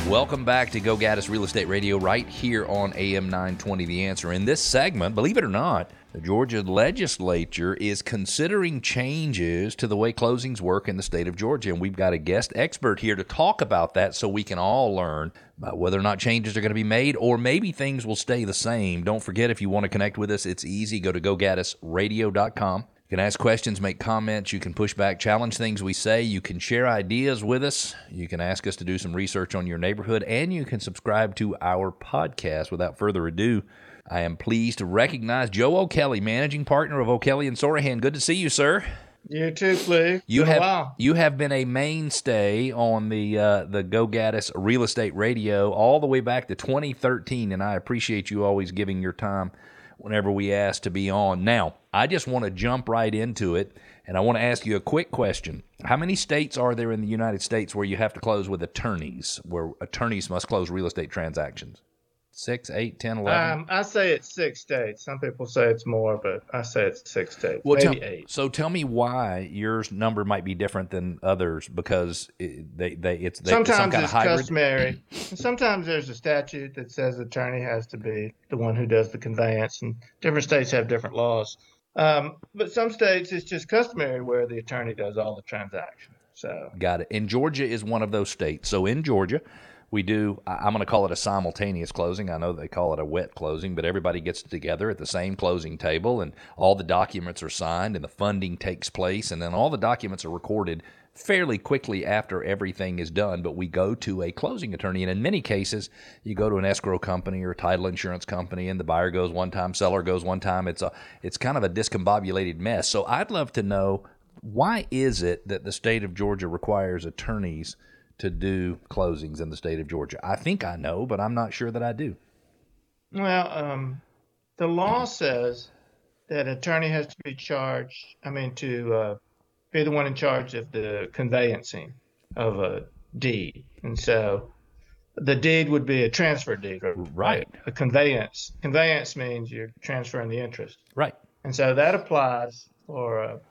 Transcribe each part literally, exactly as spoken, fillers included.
Welcome back to Go Gaddis Real Estate Radio right here on A M nine twenty The Answer. In this segment, believe it or not, the Georgia legislature is considering changes to the way closings work in the state of Georgia, and we've got a guest expert here to talk about that so we can all learn about whether or not changes are going to be made or maybe things will stay the same. Don't forget, if you want to connect with us, it's easy. Go to go gaddis radio dot com. You can ask questions, make comments, you can push back, challenge things we say, you can share ideas with us, you can ask us to do some research on your neighborhood, and you can subscribe to our podcast. Without further ado, I am pleased to recognize Joe O'Kelly, managing partner of O'Kelly and Sorahan. Good to see you, sir. You too, Cleve. You been have a while. you have been a mainstay on the uh, the Go Gaddis Real Estate Radio all the way back to twenty thirteen, and I appreciate you always giving your time whenever we ask to be on. Now, I just want to jump right into it, and I want to ask you a quick question. How many states are there in the United States where you have to close with attorneys, where attorneys must close real estate transactions? Six, eight, ten, eleven? Um, I say it's six states. Some people say it's more, but I say it's six states, Well, maybe tell, eight. So tell me why your number might be different than others, because it, they, they, it's, they, Sometimes it's some kind it's of hybrid. customary. Sometimes there's a statute that says the attorney has to be the one who does the conveyance, and different states have different laws. Um, but some states it's just customary where the attorney does all the transactions. So Got it. And Georgia is one of those states. So in Georgia, we do, I'm going to call it a simultaneous closing. I know they call it a wet closing, but everybody gets together at the same closing table, and all the documents are signed, and the funding takes place, and then all the documents are recorded fairly quickly after everything is done. But we go to a closing attorney, and in many cases, you go to an escrow company or a title insurance company, and the buyer goes one time, seller goes one time. It's a, it's kind of a discombobulated mess. So I'd love to know, why is it that the state of Georgia requires attorneys to do closings in the state of Georgia? I think I know, but I'm not sure that I do. Well, um, the law says that an attorney has to be charged, I mean, to uh, be the one in charge of the conveyancing of a deed. And so the deed would be a transfer deed, right? Right. A conveyance. Conveyance means you're transferring the interest. Right. And so that applies for a,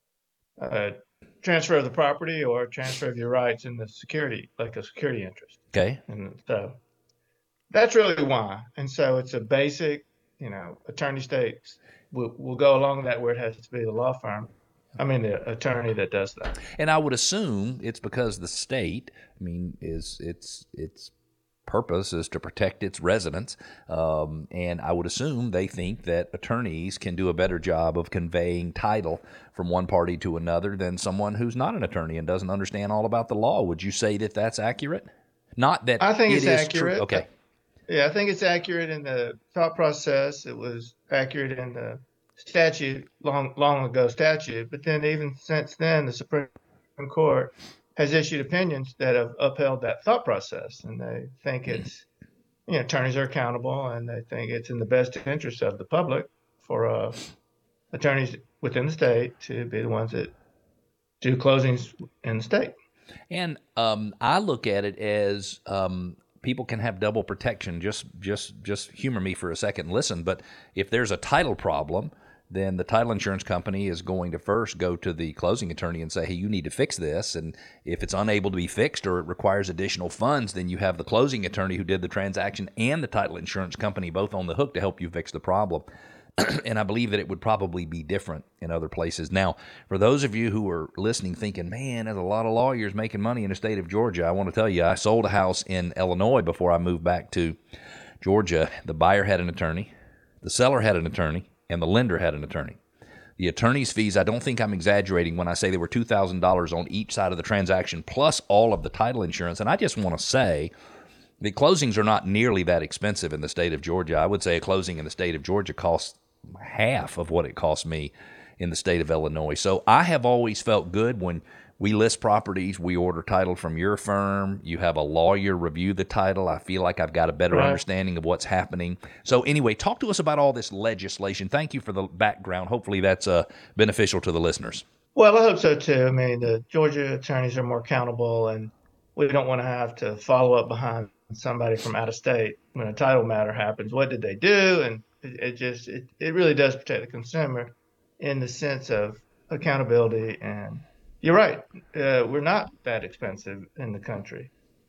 a transfer of the property or transfer of your rights in the security, like a security interest. Okay. And so that's really why. And so it's a basic, you know, attorney states will will go along that where it has to be the law firm. I mean, the attorney that does that. And I would assume it's because the state, I mean, is it's it's purpose is to protect its residents, um, and I would assume they think that attorneys can do a better job of conveying title from one party to another than someone who's not an attorney and doesn't understand all about the law. Would you say that that's accurate? Not that I think it it's is accurate. True. Okay. Yeah, I think it's accurate in the thought process. It was accurate in the statute, long long ago statute, but then even since then, the Supreme Court has issued opinions that have upheld that thought process, and they think it's, you know, attorneys are accountable, and they think it's in the best interest of the public for uh, attorneys within the state to be the ones that do closings in the state. And um, I look at it as um, people can have double protection. Just, just, just humor me for a second. Listen, but if there's a title problem, then the title insurance company is going to first go to the closing attorney and say, hey, you need to fix this. And if it's unable to be fixed or it requires additional funds, then you have the closing attorney who did the transaction and the title insurance company both on the hook to help you fix the problem. And I believe that it would probably be different in other places. Now, for those of you who are listening thinking, man, there's a lot of lawyers making money in the state of Georgia, I want to tell you, I sold a house in Illinois before I moved back to Georgia. The buyer had an attorney, the seller had an attorney, and the lender had an attorney. The attorney's fees, I don't think I'm exaggerating when I say they were two thousand dollars on each side of the transaction, plus all of the title insurance. And I just want to say the closings are not nearly that expensive in the state of Georgia. I would say a closing in the state of Georgia costs half of what it cost me in the state of Illinois. So I have always felt good when we list properties, we order title from your firm, you have a lawyer review the title. I feel like I've got a better Right. understanding of what's happening. So anyway, talk to us about all this legislation. Thank you for the background. Hopefully that's uh, beneficial to the listeners. Well, I hope so too. I mean, the Georgia attorneys are more accountable, and we don't want to have to follow up behind somebody from out of state when a title matter happens. What did they do? And it, it just, it, it really does protect the consumer in the sense of accountability. And you're right. Uh, we're not that expensive in the country.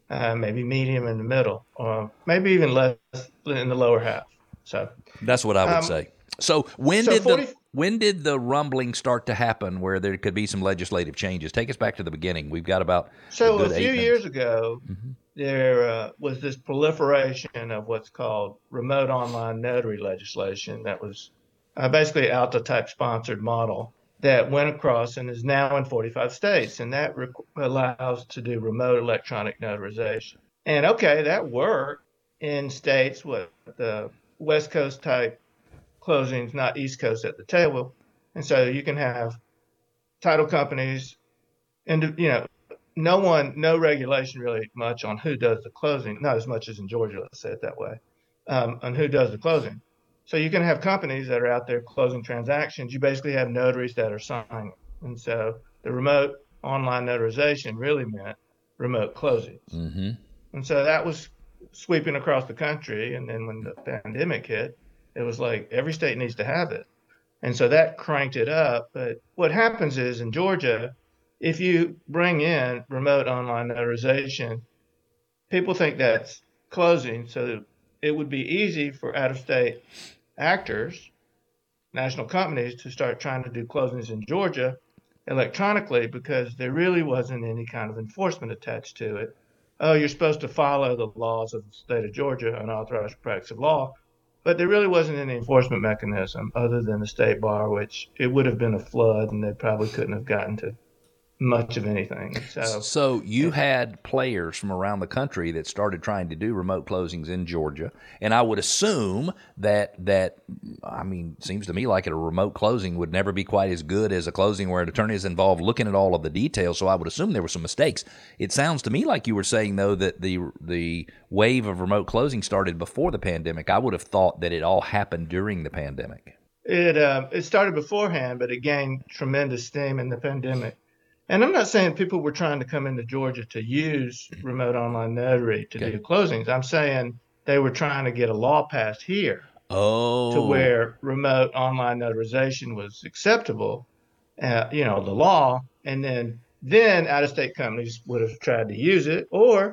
uh, maybe medium in the middle, or maybe even less in the lower half. So, That's what I would um, say. So when so did the forty. when did the rumbling start to happen where there could be some legislative changes? Take us back to the beginning. We've got about a So a good few eight minutes. years ago, Mm-hmm. there uh, was this proliferation of what's called remote online notary legislation that was uh, basically ALTA type sponsored model that went across and is now in forty-five states, and that rec- allows to do remote electronic notarization. And okay, that worked in states with the West Coast type closings, not East Coast at the table, and so you can have title companies and you know no one, no regulation really much on who does the closing, not as much as in Georgia, let's say it that way, um, on who does the closing. So you can have companies that are out there closing transactions. You basically have notaries that are signing. And so the remote online notarization really meant remote closings. Mm-hmm. And so that was sweeping across the country. And then when the pandemic hit, it was like every state needs to have it. And so that cranked it up. But what happens is in Georgia, if you bring in remote online notarization, people think that's closing. So it would be easy for out of state actors, national companies, to start trying to do closings in Georgia electronically because there really wasn't any kind of enforcement attached to it. Oh, you're supposed to follow the laws of the state of Georgia, unauthorized practice of law, but there really wasn't any enforcement mechanism other than the state bar, which it would have been a flood and they probably couldn't have gotten to much of anything. So, So you it, had players from around the country that started trying to do remote closings in Georgia, and I would assume that that I mean, seems to me like a remote closing would never be quite as good as a closing where an attorney is involved looking at all of the details. So I would assume there were some mistakes. It sounds to me like you were saying though that the the wave of remote closing started before the pandemic. I would have thought that it all happened during the pandemic. it, uh, it started beforehand, but it gained tremendous steam in the pandemic. And I'm not saying people were trying to come into Georgia to use remote online notary to Okay. do closings. I'm saying they were trying to get a law passed here to Oh, where remote online notarization was acceptable, uh, you know, the law, and then then out of state companies would have tried to use it, or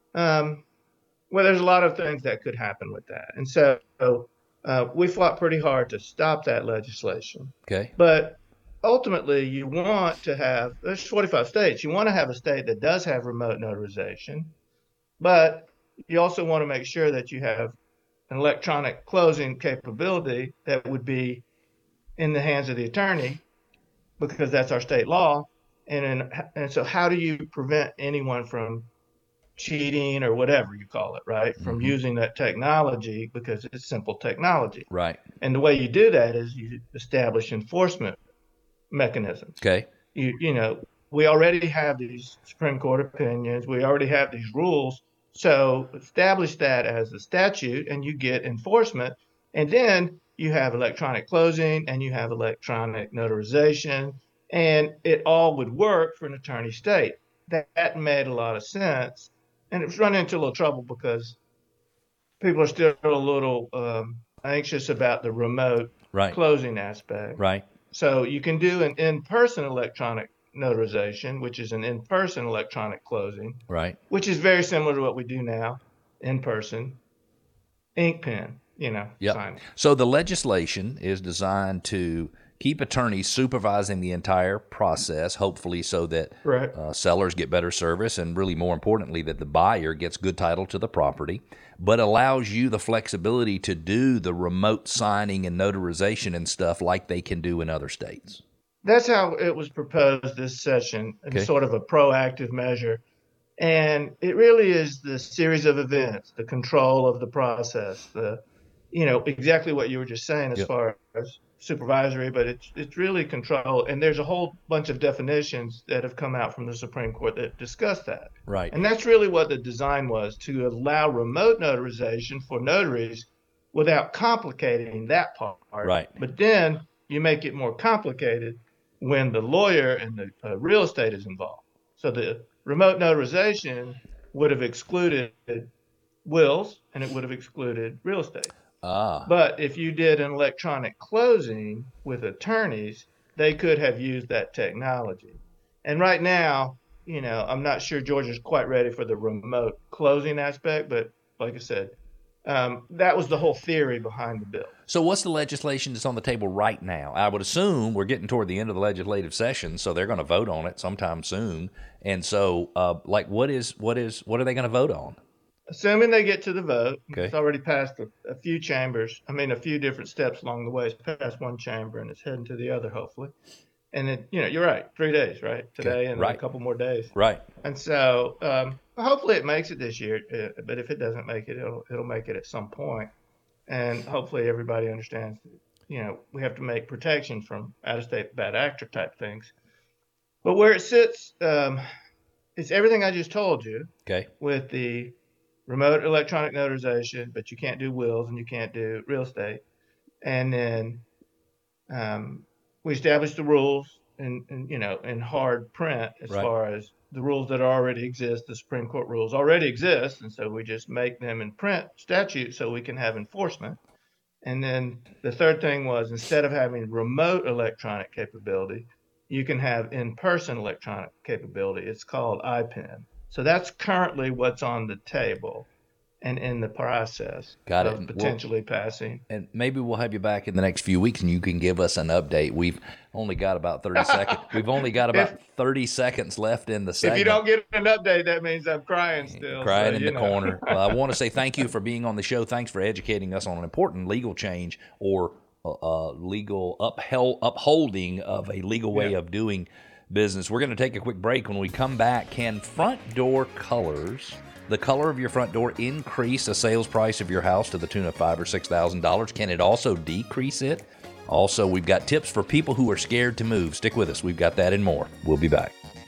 um, well, there's a lot of things that could happen with that, and so uh, we fought pretty hard to stop that legislation, okay. but ultimately you want to have there's forty-five states. You want to have a state that does have remote notarization, but you also want to make sure that you have an electronic closing capability that would be in the hands of the attorney because that's our state law. And in, and so how do you prevent anyone from cheating or whatever you call it, right? From Mm-hmm. using that technology because it's simple technology. Right. And the way you do that is you establish enforcement mechanisms. Okay. You you know, we already have these Supreme Court opinions, we already have these rules. So establish that as a statute and you get enforcement. And then you have electronic closing and you have electronic notarization, and it all would work for an attorney state. That, that made a lot of sense. And it was running into a little trouble because people are still a little um, anxious about the remote Right. closing aspect. Right. So you can do an in-person electronic notarization, which is an in-person electronic closing, Right. which is very similar to what we do now, in-person, ink pen, you know, Yep. signing. So the legislation is designed to keep attorneys supervising the entire process, hopefully so that Right. uh, sellers get better service and really more importantly that the buyer gets good title to the property, but allows you the flexibility to do the remote signing and notarization and stuff like they can do in other states. That's how it was proposed this session, in Okay. sort of a proactive measure. And it really is the series of events, the control of the process, the, you know, exactly what you were just saying as Yep. far as supervisory, but it's it's really control. And there's a whole bunch of definitions that have come out from the Supreme Court that discuss that. Right. And that's really what the design was, to allow remote notarization for notaries without complicating that part. Right. But then you make it more complicated when the lawyer and the uh, real estate is involved. So the remote notarization would have excluded wills and it would have excluded real estate. Ah. But if you did an electronic closing with attorneys, they could have used that technology. And right now, you know, I'm not sure Georgia's quite ready for the remote closing aspect, but like I said, um, that was the whole theory behind the bill. So what's the legislation that's on the table right now? I would assume we're getting toward the end of the legislative session, so they're going to vote on it sometime soon. And so, uh, like, what is what is what are they going to vote on? Assuming they get to the vote, Okay. it's already passed a, a few chambers. I mean, a few different steps along the way. It's passed one chamber and it's heading to the other, hopefully. And then, you know, you're right, three days, right? Today Okay. and Right. a couple more days. Right. And so, um, hopefully it makes it this year. Uh, but if it doesn't make it, it'll it'll make it at some point. And hopefully everybody understands, you know, we have to make protection from out-of-state bad actor type things. But where it sits, um, it's everything I just told you. Okay. With the remote electronic notarization, but you can't do wills and you can't do real estate. And then um, we established the rules in, in, you know, in hard print as Right. far as the rules that already exist. The Supreme Court rules already exist, and so we just make them in print statute so we can have enforcement. And then the third thing was, instead of having remote electronic capability, you can have in-person electronic capability. It's called I P E N. So that's currently what's on the table and in the process Got it. of And we'll- potentially passing. And maybe we'll have you back in the next few weeks, and you can give us an update. We've only got about thirty seconds. We've only got about If- thirty seconds left in the segment. If you don't get an update, that means I'm crying still. Crying so, in you the know. corner. Well, I want to say thank you for being on the show. Thanks for educating us on an important legal change or uh, uh, legal upheld, upholding of a legal way Yeah. of doing business. We're going to take a quick break. When we come back, can front door colors, the color of your front door, increase the sales price of your house to the tune of five or six thousand dollars? Can it also decrease it? Also, we've got tips for people who are scared to move. Stick with us. We've got that and more. We'll be back.